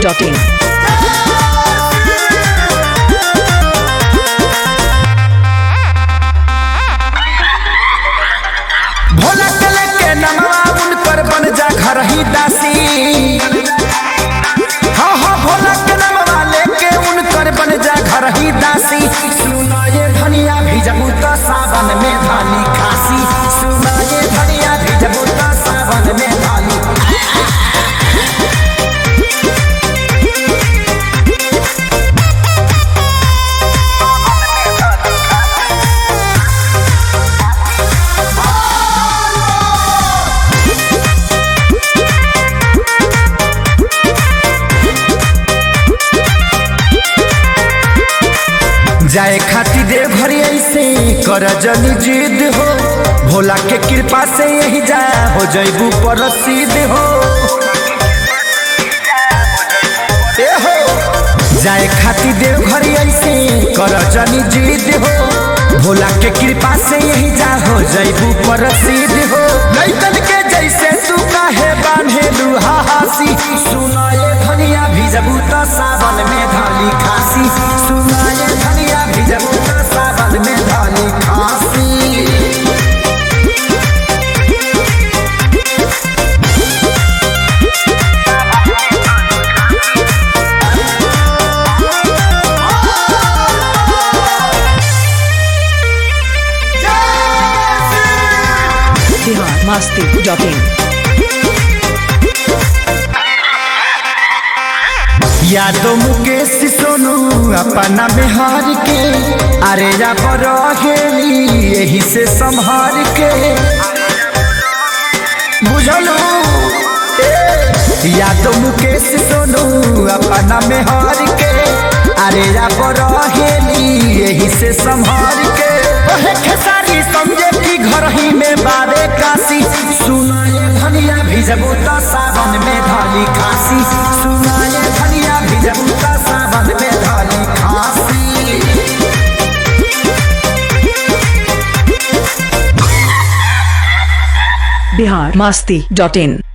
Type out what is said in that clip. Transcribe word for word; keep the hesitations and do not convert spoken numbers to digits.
Dot in. Bhola कले के नमवा उनकर बन जा घर ही दासी। हाँ हाँ भोला के नमवा लेके उनकर बन जा घर ही दासी। सुना ये धनिया भिजबू तो सावन में धानी खासी। सुना ये धनिया भिजबू तो सावन में धानी। जाए खाती देव घरी ऐसे कर जनी जिद हो। भोला के कृपा से यही जा हो जैबू प्रसिद्ध हो। ए हो जाए खाती देव घरी ऐसे कर जनी जिद हो। भोला के कृपा से यही जा हो जैबू प्रसिद्ध हो। लइकन के जैसे तू काहे बांधे लुहा हासी। सुना ये धनिया भिजबू तो सावन में धानी खासी। सुना ये धनिया भिजबू तो सावन में धानी खासी। Bihar Masti dot in. यादो मुकेश सोनू अपना में हार के अरे जा बरहेली यही से संभार के बुझलू। यादो मुकेश सोनू अपना में हार के अरे जा बरहेली यही से संभार के। ओहे खेसारी समझे की घर ही में बारे काशी। सुना ये धनिया भिजबू तो सावन में धानी खासी। सुना ये धनिया भिजबू तो सावन में धानी खासी। बिहार मस्ती डॉट इन।